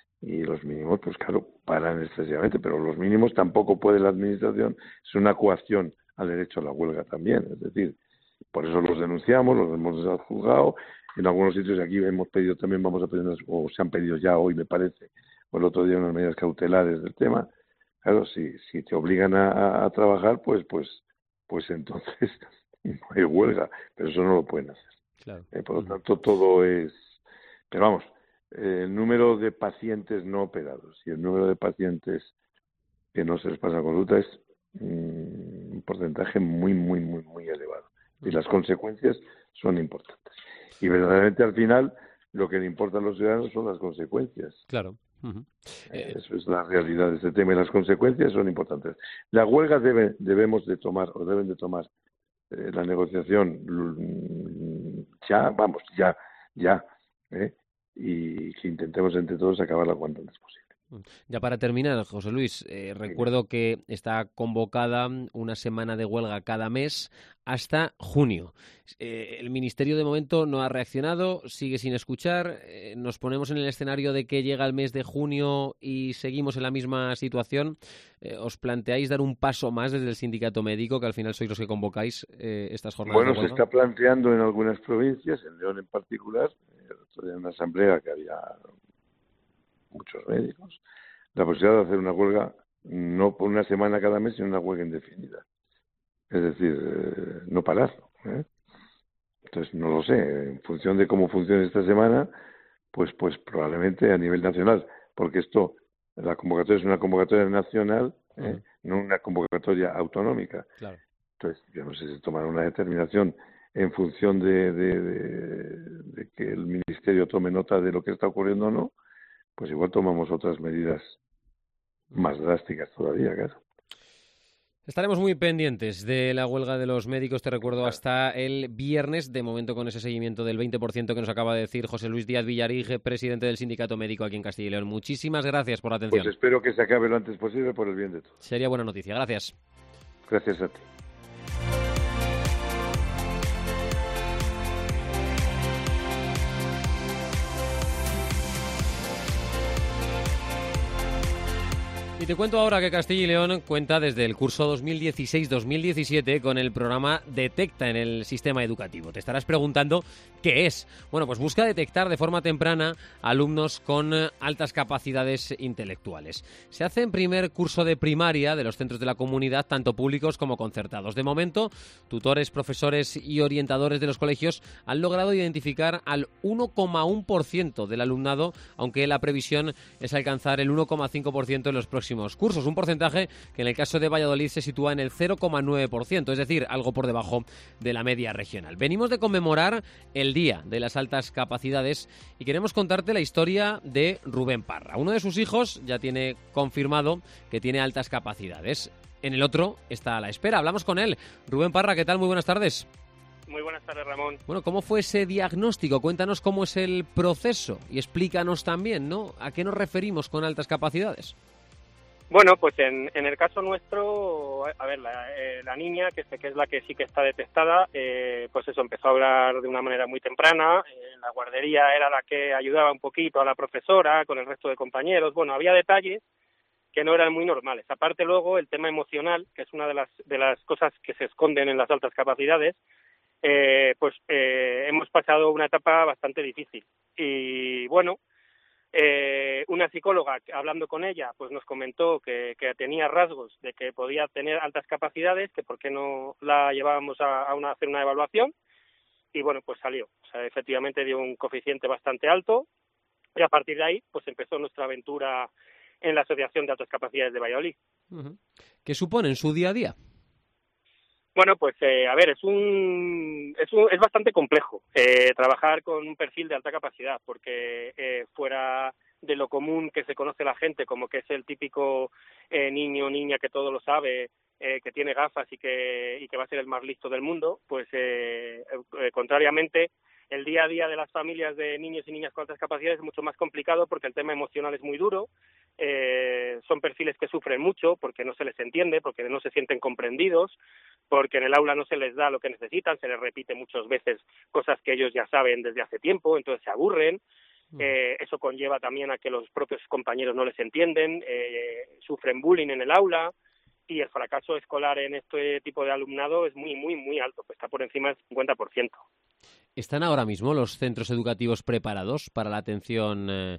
Y los mínimos, pues claro, paran excesivamente, pero los mínimos tampoco puede la Administración, es una coacción al derecho a la huelga también, es decir, por eso los denunciamos, los hemos juzgado, en algunos sitios aquí hemos pedido también, vamos a pedir, o se han pedido ya hoy me parece, o el otro día unas medidas cautelares del tema. Claro, si, si te obligan a, a, a trabajar, pues, pues, pues entonces no hay huelga, pero eso no lo pueden hacer. Claro. Eh, por lo tanto, todo es, pero vamos, el número de pacientes no operados y el número de pacientes que no se les pasa consulta es mm, un porcentaje muy, muy, muy, muy elevado. Y las consecuencias son importantes. Y verdaderamente al final lo que le importa a los ciudadanos son las consecuencias. Claro. Uh-huh. Eh, Eso es la realidad de este tema y las consecuencias son importantes. La huelga debe, debemos de tomar o deben de tomar eh, la negociación ya, vamos, ya, ya, ¿eh? y que intentemos entre todos acabarla cuanto antes posible. Ya para terminar, José Luis, eh, recuerdo que está convocada una semana de huelga cada mes hasta junio. Eh, el Ministerio de momento no ha reaccionado, sigue sin escuchar. Eh, nos ponemos en el escenario de que llega el mes de junio y seguimos en la misma situación. Eh, ¿Os planteáis dar un paso más desde el sindicato médico, que al final sois los que convocáis eh, estas jornadas bueno, de huelga? Se está planteando en algunas provincias, en León en particular, en una asamblea que había muchos médicos, la posibilidad de hacer una huelga no por una semana cada mes, sino una huelga indefinida. Es decir, eh, no parar, ¿eh? Entonces, no lo sé, en función de cómo funcione esta semana, pues pues probablemente a nivel nacional, porque esto, la convocatoria es una convocatoria nacional, ¿eh? Uh-huh. No una convocatoria autonómica. Claro. Entonces, yo no sé si tomará una determinación en función de, de, de, de que el Ministerio tome nota de lo que está ocurriendo o no, pues igual tomamos otras medidas más drásticas todavía, claro. Estaremos muy pendientes de la huelga de los médicos, te recuerdo, hasta el viernes, de momento con ese seguimiento del veinte por ciento que nos acaba de decir José Luis Díaz Villarig, presidente del Sindicato Médico aquí en Castilla y León. Muchísimas gracias por la atención. Pues espero que se acabe lo antes posible por el bien de todos. Sería buena noticia, gracias. Gracias a ti. Y te cuento ahora que Castilla y León cuenta desde el curso dos mil dieciséis dos mil diecisiete con el programa Detecta en el sistema educativo. Te estarás preguntando qué es. Bueno, pues busca detectar de forma temprana alumnos con altas capacidades intelectuales. Se hace en primer curso de primaria de los centros de la comunidad, tanto públicos como concertados. De momento, tutores, profesores y orientadores de los colegios han logrado identificar al uno coma uno por ciento del alumnado, aunque la previsión es alcanzar el uno coma cinco por ciento en los próximos cursos, un porcentaje que en el caso de Valladolid se sitúa en el cero coma nueve por ciento, es decir, algo por debajo de la media regional. Venimos de conmemorar el Día de las Altas Capacidades y queremos contarte la historia de Rubén Parra. Uno de sus hijos ya tiene confirmado que tiene altas capacidades. En el otro está a la espera. Hablamos con él. Rubén Parra, ¿qué tal? Muy buenas tardes. Muy buenas tardes, Ramón. Bueno, ¿cómo fue ese diagnóstico? Cuéntanos cómo es el proceso y explícanos también, ¿no?, a qué nos referimos con altas capacidades. Bueno, pues en, en el caso nuestro, a ver, la, eh, la niña, que, que es la que sí que está detectada, eh, pues eso, empezó a hablar de una manera muy temprana. Eh, la guardería era la que ayudaba un poquito a la profesora con el resto de compañeros. Bueno, había detalles que no eran muy normales. Aparte luego el tema emocional, que es una de las de las cosas que se esconden en las altas capacidades, eh, pues eh, hemos pasado una etapa bastante difícil. Y bueno, Eh, una psicóloga, hablando con ella, pues nos comentó que, que tenía rasgos de que podía tener altas capacidades, que por qué no la llevábamos a, a, una, a hacer una evaluación, y bueno, pues salió. O sea, efectivamente dio un coeficiente bastante alto, y a partir de ahí, pues empezó nuestra aventura en la Asociación de Altas Capacidades de Valladolid. Uh-huh. ¿Qué supone en su día a día? Bueno, pues eh, a ver, es un, es un es bastante complejo eh, trabajar con un perfil de alta capacidad, porque eh, fuera de lo común que se conoce la gente, como que es el típico eh, niño o niña que todo lo sabe, eh, que tiene gafas y que y que va a ser el más listo del mundo, pues eh, eh, contrariamente, el día a día de las familias de niños y niñas con altas capacidades es mucho más complicado porque el tema emocional es muy duro. Eh, son perfiles que sufren mucho porque no se les entiende, porque no se sienten comprendidos, porque en el aula no se les da lo que necesitan, se les repite muchas veces cosas que ellos ya saben desde hace tiempo, entonces se aburren. Eh, eso conlleva también a que los propios compañeros no les entienden, eh, sufren bullying en el aula, y el fracaso escolar en este tipo de alumnado es muy, muy, muy alto, pues está por encima del cincuenta por ciento. ¿Están ahora mismo los centros educativos preparados para la atención eh,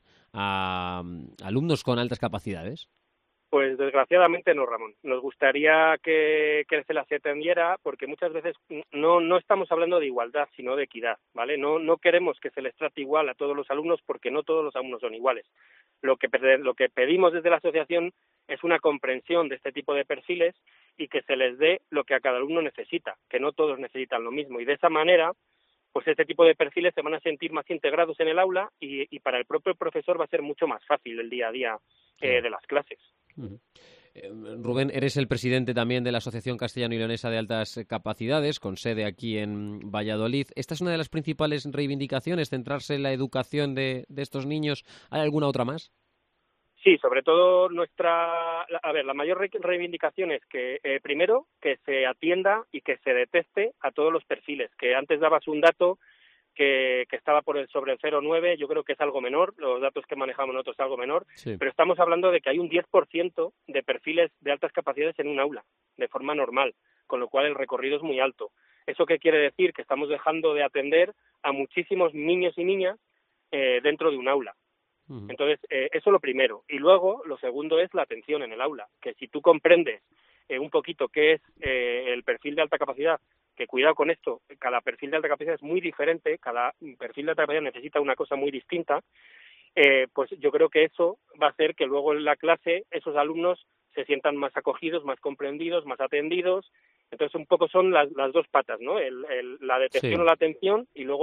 a alumnos con altas capacidades? Pues desgraciadamente no, Ramón. Nos gustaría que, que se las atendiera porque muchas veces no, no estamos hablando de igualdad, sino de equidad, ¿vale? No, no queremos que se les trate igual a todos los alumnos porque no todos los alumnos son iguales. Lo que, lo que pedimos desde la asociación es una comprensión de este tipo de perfiles y que se les dé lo que a cada alumno necesita, que no todos necesitan lo mismo. Y de esa manera, pues este tipo de perfiles se van a sentir más integrados en el aula y, y para el propio profesor va a ser mucho más fácil el día a día eh, de las clases. Uh-huh. Eh, Rubén, eres el presidente también de la Asociación Castellano y Leonesa de Altas Capacidades, con sede aquí en Valladolid. ¿Esta es una de las principales reivindicaciones, centrarse en la educación de, de estos niños? ¿Hay alguna otra más? Sí, sobre todo nuestra, a ver, la mayor reivindicación es que, eh, primero, que se atienda y que se detecte a todos los perfiles, que antes dabas un dato que, que estaba por el sobre el cero coma nueve, yo creo que es algo menor, los datos que manejamos nosotros es algo menor, sí. Pero estamos hablando de que hay un diez por ciento de perfiles de altas capacidades en un aula, de forma normal, con lo cual el recorrido es muy alto. ¿Eso qué quiere decir? Que estamos dejando de atender a muchísimos niños y niñas eh, dentro de un aula. Entonces, eh, eso lo primero. Y luego, lo segundo es la atención en el aula, que si tú comprendes eh, un poquito qué es eh, el perfil de alta capacidad, que cuidado con esto, cada perfil de alta capacidad es muy diferente, cada perfil de alta capacidad necesita una cosa muy distinta, eh, pues yo creo que eso va a hacer que luego en la clase esos alumnos se sientan más acogidos, más comprendidos, más atendidos. Entonces, un poco son las, las dos patas, ¿no? El, el, la detección sí. o la atención y luego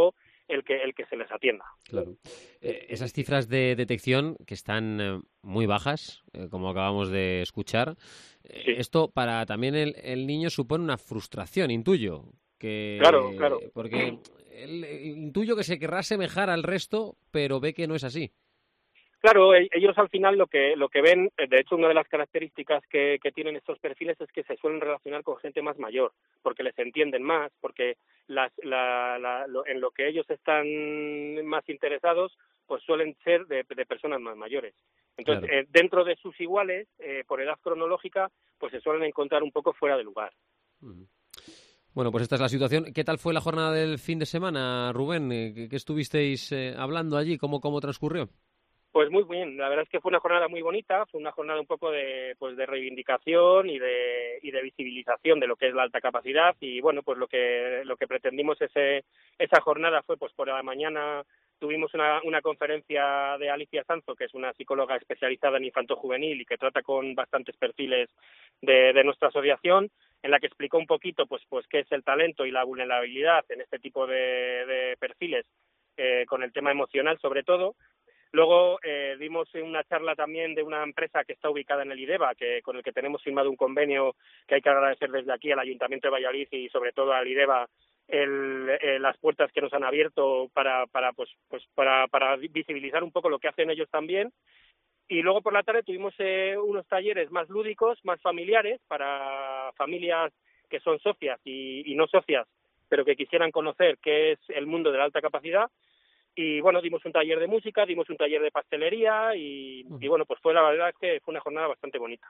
el que el que se les atienda. Claro. Eh, esas cifras de detección que están eh, muy bajas, eh, como acabamos de escuchar, eh, sí. Esto para también el, el niño supone una frustración, intuyo. Que, claro, claro. Porque el, intuyo que se querrá asemejar al resto, pero ve que no es así. Claro, ellos al final lo que lo que ven, de hecho una de las características que, que tienen estos perfiles es que se suelen relacionar con gente más mayor, porque les entienden más, porque las, la, la, lo, en lo que ellos están más interesados, pues suelen ser de, de personas más mayores. Entonces, claro. eh, dentro de sus iguales, eh, por edad cronológica, pues se suelen encontrar un poco fuera de lugar. Uh-huh. Bueno, pues esta es la situación. ¿Qué tal fue la jornada del fin de semana, Rubén? ¿Qué, qué estuvisteis eh, hablando allí? ¿Cómo, cómo transcurrió? Pues muy bien, la verdad es que fue una jornada muy bonita, fue una jornada un poco de pues de reivindicación y de y de visibilización de lo que es la alta capacidad y bueno, pues lo que lo que pretendimos ese esa jornada fue pues por la mañana tuvimos una una conferencia de Alicia Sanzo, que es una psicóloga especializada en infanto-juvenil y que trata con bastantes perfiles de, de nuestra asociación, en la que explicó un poquito pues pues qué es el talento y la vulnerabilidad en este tipo de, de perfiles eh, con el tema emocional sobre todo. Luego eh, dimos una charla también de una empresa que está ubicada en el IDEVA, que con el que tenemos firmado un convenio que hay que agradecer desde aquí al Ayuntamiento de Valladolid y sobre todo al IDEVA el, eh, las puertas que nos han abierto para para pues pues para para visibilizar un poco lo que hacen ellos también. Y luego por la tarde tuvimos eh, unos talleres más lúdicos, más familiares para familias que son socias y, y no socias, pero que quisieran conocer qué es el mundo de la alta capacidad. Y bueno, dimos un taller de música, dimos un taller de pastelería y, y bueno, pues fue la verdad es que fue una jornada bastante bonita.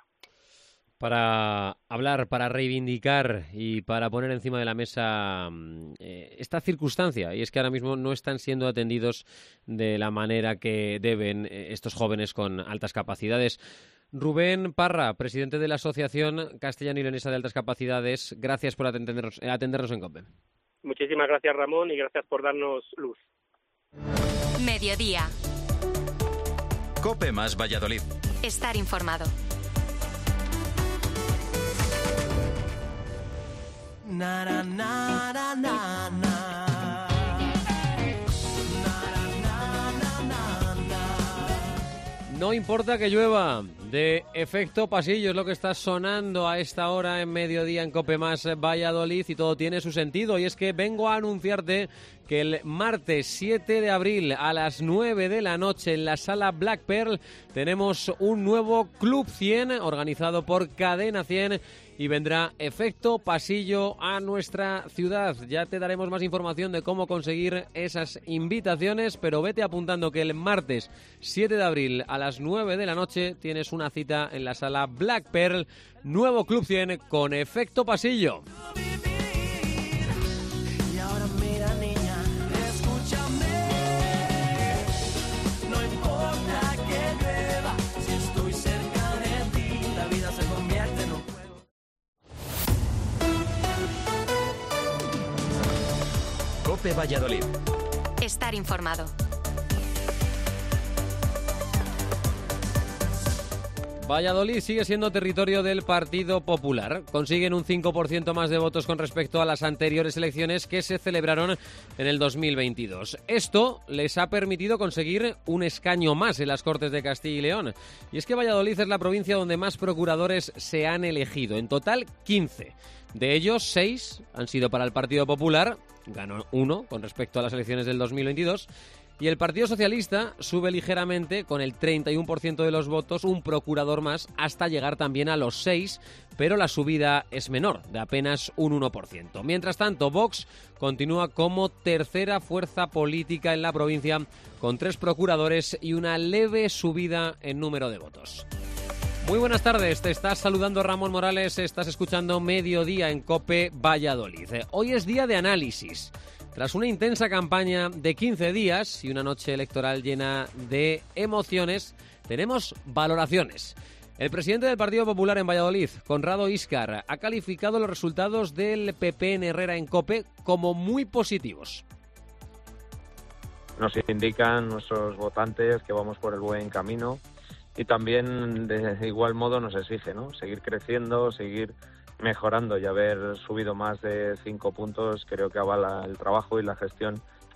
Para hablar, para reivindicar y para poner encima de la mesa eh, esta circunstancia, y es que ahora mismo no están siendo atendidos de la manera que deben eh, estos jóvenes con altas capacidades. Rubén Parra, presidente de la Asociación Castellano y Leonesa de Altas Capacidades, gracias por atendernos, atendernos en COPE. Muchísimas gracias, Ramón, y gracias por darnos luz. Mediodía. COPE más Valladolid. Estar informado. Na, na, na, na, na, na. No importa que llueva, de Efecto Pasillo es lo que está sonando a esta hora en Mediodía en COPE más Valladolid y todo tiene su sentido. Y es que vengo a anunciarte que el martes siete de abril a las nueve de la noche en la sala Black Pearl tenemos un nuevo Club cien organizado por Cadena cien y vendrá Efecto Pasillo a nuestra ciudad. Ya te daremos más información de cómo conseguir esas invitaciones, pero vete apuntando que el martes siete de abril a las nueve de la noche tienes una cita en la sala Black Pearl, nuevo Club cien con Efecto Pasillo. Y ahora mira, niña, escúchame. No importa que llueva, si estoy cerca de ti, la vida se convierte en un juego. COPE Valladolid. Estar informado. Valladolid sigue siendo territorio del Partido Popular. Consiguen un cinco por ciento más de votos con respecto a las anteriores elecciones que se celebraron en el dos mil veintidós. Esto les ha permitido conseguir un escaño más en las Cortes de Castilla y León. Y es que Valladolid es la provincia donde más procuradores se han elegido. En total, quince. De ellos, seis han sido para el Partido Popular. Ganó uno con respecto a las elecciones del dos mil veintidós. Y el Partido Socialista sube ligeramente con el treinta y uno por ciento de los votos, un procurador más, hasta llegar también a los seis, pero la subida es menor, de apenas un uno por ciento. Mientras tanto, Vox continúa como tercera fuerza política en la provincia, con tres procuradores y una leve subida en número de votos. Muy buenas tardes, te estás saludando Ramón Morales, estás escuchando Mediodía en COPE Valladolid. Hoy es día de análisis. Tras una intensa campaña de quince días y una noche electoral llena de emociones, tenemos valoraciones. El presidente del Partido Popular en Valladolid, Conrado Íscar, ha calificado los resultados del P P en Herrera en COPE como muy positivos. Nos indican nuestros votantes que vamos por el buen camino y también de igual modo nos exige, ¿no? Seguir creciendo, seguir mejorando y haber subido más de cinco puntos creo que avala el trabajo y la gestión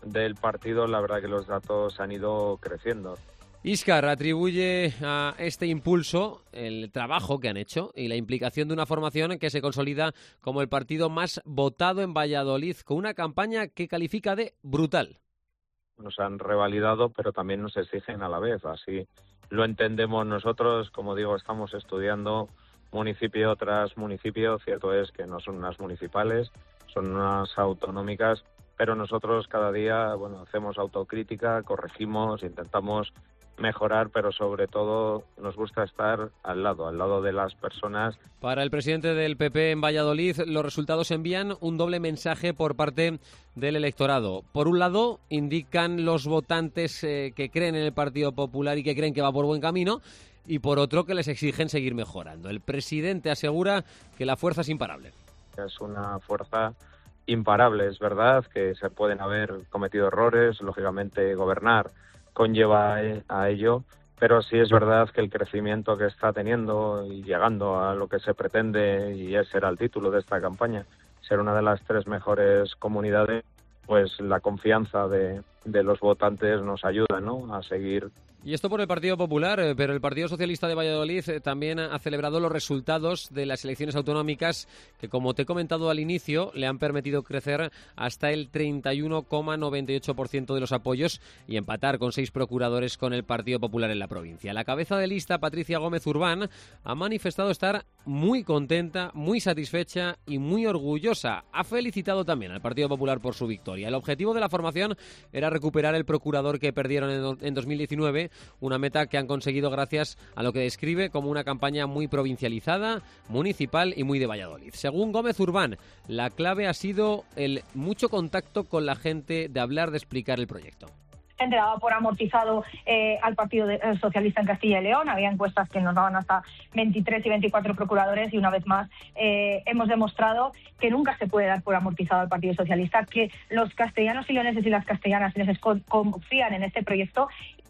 del partido, la verdad que los datos han ido creciendo. Íscar atribuye a este impulso el trabajo que han hecho y la implicación de una formación que se consolida como el partido más votado en Valladolid, con una campaña que califica de brutal. Nos han revalidado, pero también nos exigen a la vez. Así lo entendemos nosotros. Como digo, estamos estudiando municipio tras municipio. Cierto es que no son unas municipales, son unas autonómicas, pero nosotros cada día, bueno, hacemos autocrítica, corregimos, intentamos mejorar, pero sobre todo nos gusta estar al lado, al lado de las personas. Para el presidente del P P en Valladolid, los resultados envían un doble mensaje por parte del electorado. Por un lado, indican los votantes eh, que creen en el Partido Popular y que creen que va por buen camino, y por otro, que les exigen seguir mejorando. El presidente asegura que la fuerza es imparable. Es una fuerza imparable, es verdad que se pueden haber cometido errores, lógicamente gobernar conlleva a ello, pero sí es verdad que el crecimiento que está teniendo y llegando a lo que se pretende, y ese era el título de esta campaña, ser una de las tres mejores comunidades, pues la confianza de, de los votantes nos ayuda, ¿no?, a seguir. Y esto por el Partido Popular, pero el Partido Socialista de Valladolid también ha celebrado los resultados de las elecciones autonómicas que, como te he comentado al inicio, le han permitido crecer hasta el treinta y uno coma noventa y ocho por ciento de los apoyos y empatar con seis procuradores con el Partido Popular en la provincia. La cabeza de lista, Patricia Gómez Urbán, ha manifestado estar muy contenta, muy satisfecha y muy orgullosa. Ha felicitado también al Partido Popular por su victoria. El objetivo de la formación era recuperar el procurador que perdieron en, en dos mil diecinueve, una meta que han conseguido gracias a lo que describe como una campaña muy provincializada, municipal y muy de Valladolid. Según Gómez Urbán, la clave ha sido el mucho contacto con la gente, de hablar, de explicar el proyecto. Gente daba por amortizado eh, al Partido de, eh, Socialista en Castilla y León. Había encuestas que nos daban hasta veintitrés y veinticuatro procuradores, y una vez más eh, hemos demostrado que nunca se puede dar por amortizado al Partido Socialista, que los castellanos y leoneses y las castellanas y leoneses confían en este proyecto.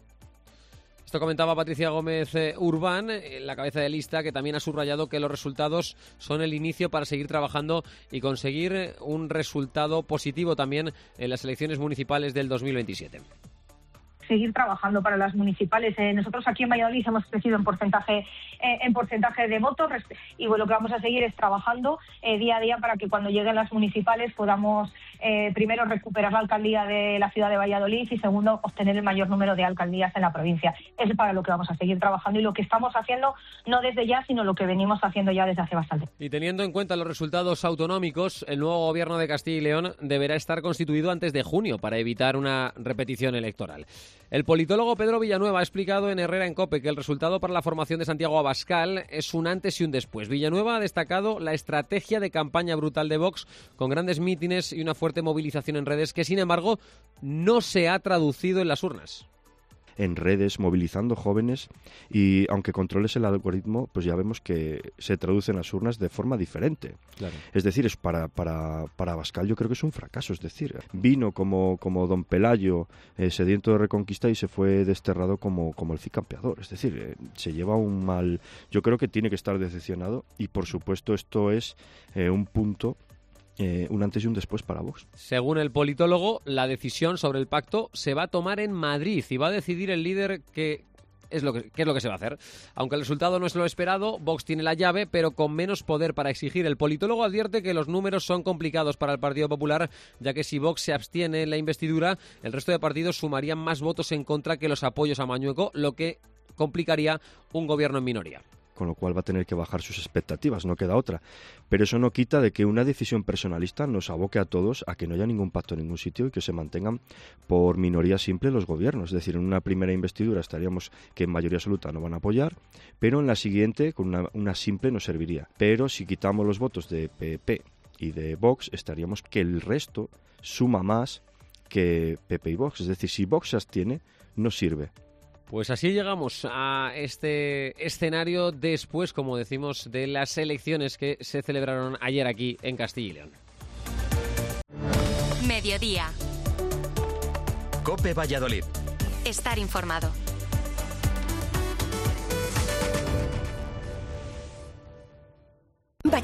Esto comentaba Patricia Gómez eh, Urbán, la cabeza de lista, que también ha subrayado que los resultados son el inicio para seguir trabajando y conseguir un resultado positivo también en las elecciones municipales del dos mil veintisiete. Seguir trabajando para las municipales. Eh, nosotros aquí en Valladolid hemos crecido en porcentaje eh, en porcentaje de votos, y bueno, lo que vamos a seguir es trabajando eh, día a día para que cuando lleguen las municipales podamos eh, primero recuperar la alcaldía de la ciudad de Valladolid y segundo obtener el mayor número de alcaldías en la provincia. Es para lo que vamos a seguir trabajando y lo que estamos haciendo no desde ya, sino lo que venimos haciendo ya desde hace bastante. Y teniendo en cuenta los resultados autonómicos, el nuevo gobierno de Castilla y León deberá estar constituido antes de junio para evitar una repetición electoral. El politólogo Pedro Villanueva ha explicado en Herrera en COPE que el resultado para la formación de Santiago Abascal es un antes y un después. Villanueva ha destacado la estrategia de campaña brutal de Vox, con grandes mítines y una fuerte movilización en redes que, sin embargo, no se ha traducido en las urnas. En redes, movilizando jóvenes, y aunque controles el algoritmo, pues ya vemos que se traduce en las urnas de forma diferente. Claro. Es decir, es para, para, para Abascal yo creo que es un fracaso. Es decir, vino como, como don Pelayo, eh, sediento de reconquista, y se fue desterrado como, como el Cid Campeador. Es decir, eh, se lleva un mal... Yo creo que tiene que estar decepcionado, y por supuesto esto es eh, un punto... Eh, un antes y un después para Vox. Según el politólogo, la decisión sobre el pacto se va a tomar en Madrid y va a decidir el líder que es lo que, qué es lo que se va a hacer. Aunque el resultado no es lo esperado, Vox tiene la llave, pero con menos poder para exigir. El politólogo advierte que los números son complicados para el Partido Popular, ya que si Vox se abstiene en la investidura, el resto de partidos sumarían más votos en contra que los apoyos a Mañueco, lo que complicaría un gobierno en minoría. Con lo cual va a tener que bajar sus expectativas, no queda otra. Pero eso no quita de que una decisión personalista nos aboque a todos a que no haya ningún pacto en ningún sitio y que se mantengan por minoría simple los gobiernos. Es decir, en una primera investidura estaríamos que en mayoría absoluta no van a apoyar, pero en la siguiente con una, una simple nos serviría. Pero si quitamos los votos de P P y de Vox, estaríamos que el resto suma más que P P y Vox. Es decir, si Vox se abstiene, no sirve. Pues así llegamos a este escenario después, como decimos, de las elecciones que se celebraron ayer aquí en Castilla y León. Mediodía. COPE Valladolid. Estar informado.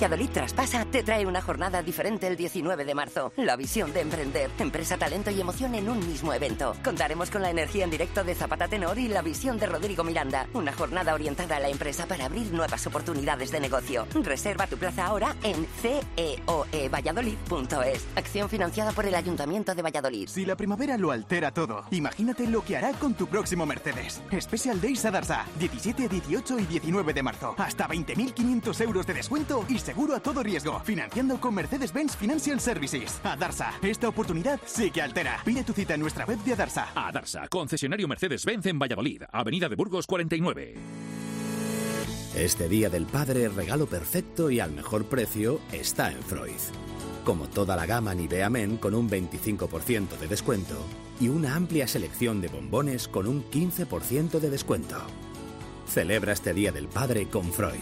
Valladolid Traspasa te trae una jornada diferente el diecinueve de marzo. La visión de emprender, empresa, talento y emoción en un mismo evento. Contaremos con la energía en directo de Zapata Tenor y la visión de Rodrigo Miranda. Una jornada orientada a la empresa para abrir nuevas oportunidades de negocio. Reserva tu plaza ahora en ceoevalladolid punto es. Acción financiada por el Ayuntamiento de Valladolid. Si la primavera lo altera todo, imagínate lo que hará con tu próximo Mercedes. Special Days a Darsa, diecisiete, dieciocho y diecinueve de marzo. Hasta veinte mil quinientos euros de descuento y seguro a todo riesgo. Financiando con Mercedes-Benz Financial Services. Adarsa, esta oportunidad sí que altera. Pide tu cita en nuestra web de Adarsa. Adarsa, concesionario Mercedes-Benz en Valladolid, Avenida de Burgos cuarenta y nueve. Este Día del Padre, el regalo perfecto y al mejor precio está en Freud. Como toda la gama Nivea Men con un veinticinco por ciento de descuento y una amplia selección de bombones con un quince por ciento de descuento. Celebra este Día del Padre con Freud.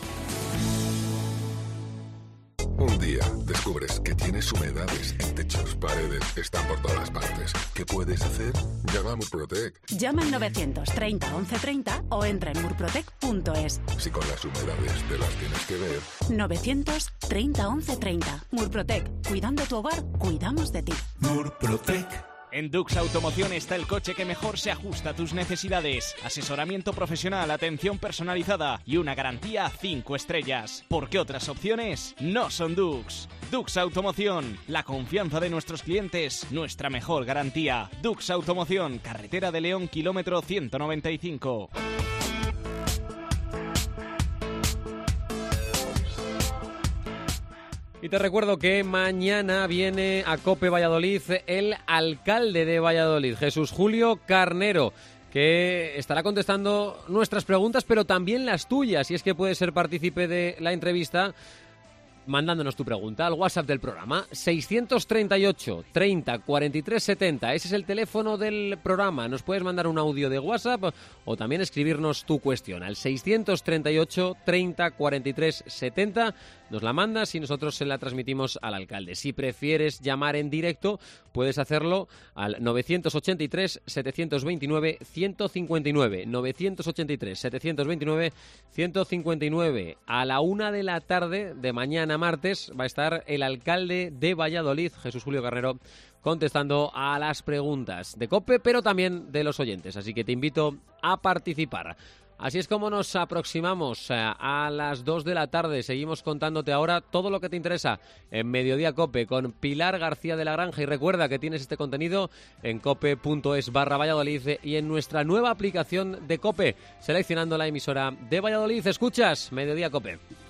Un día descubres que tienes humedades en techos, paredes, están por todas partes. ¿Qué puedes hacer? Llama a Murprotec. Llama al novecientos treinta once treinta o entra en murprotec punto es. Si con las humedades te las tienes que ver. novecientos treinta once treinta. Murprotec. Cuidando tu hogar, cuidamos de ti. Murprotec. En Dux Automoción está el coche que mejor se ajusta a tus necesidades. Asesoramiento profesional, atención personalizada y una garantía cinco estrellas. Porque otras opciones no son Dux. Dux Automoción, la confianza de nuestros clientes, nuestra mejor garantía. Dux Automoción, carretera de León, kilómetro ciento noventa y cinco. Y te recuerdo que mañana viene a COPE Valladolid el alcalde de Valladolid, Jesús Julio Carnero, que estará contestando nuestras preguntas, pero también las tuyas. Y es que puedes ser partícipe de la entrevista mandándonos tu pregunta al WhatsApp del programa, seiscientos treinta y ocho, treinta, cuarenta y tres, setenta. Ese es el teléfono del programa. Nos puedes mandar un audio de WhatsApp o también escribirnos tu cuestión al seiscientos treinta y ocho, treinta, cuarenta y tres, setenta. Nos la mandas y nosotros se la transmitimos al alcalde. Si prefieres llamar en directo, puedes hacerlo al novecientos ochenta y tres, setecientos veintinueve, ciento cincuenta y nueve. novecientos ochenta y tres, setecientos veintinueve, ciento cincuenta y nueve. A la una de la tarde de mañana martes va a estar el alcalde de Valladolid, Jesús Julio Carnero, contestando a las preguntas de COPE, pero también de los oyentes. Así que te invito a participar. Así es como nos aproximamos a las dos de la tarde. Seguimos contándote ahora todo lo que te interesa en Mediodía COPE con Pilar García de la Granja. Y recuerda que tienes este contenido en cope punto es barra Valladolid y en nuestra nueva aplicación de COPE, seleccionando la emisora de Valladolid. Escuchas Mediodía COPE.